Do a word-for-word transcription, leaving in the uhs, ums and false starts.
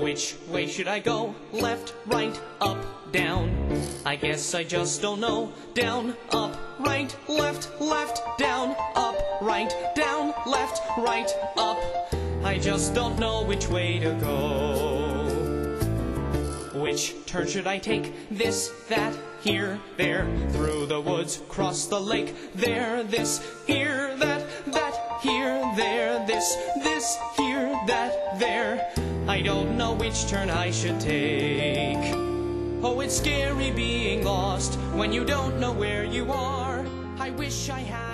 Which way should I go? Left, right, up, down? I guess I just don't know. Down, up, right, left, left, down, up, right, down, left, right, up. I just don't know which way to go. Which turn should I take? This, that, here, there, through the woods, cross the lake, there, this, here, that, that, here, there, this, this, here, that, there. I don't know which turn I should take. Oh, it's scary being lost when you don't know where you are. I wish I had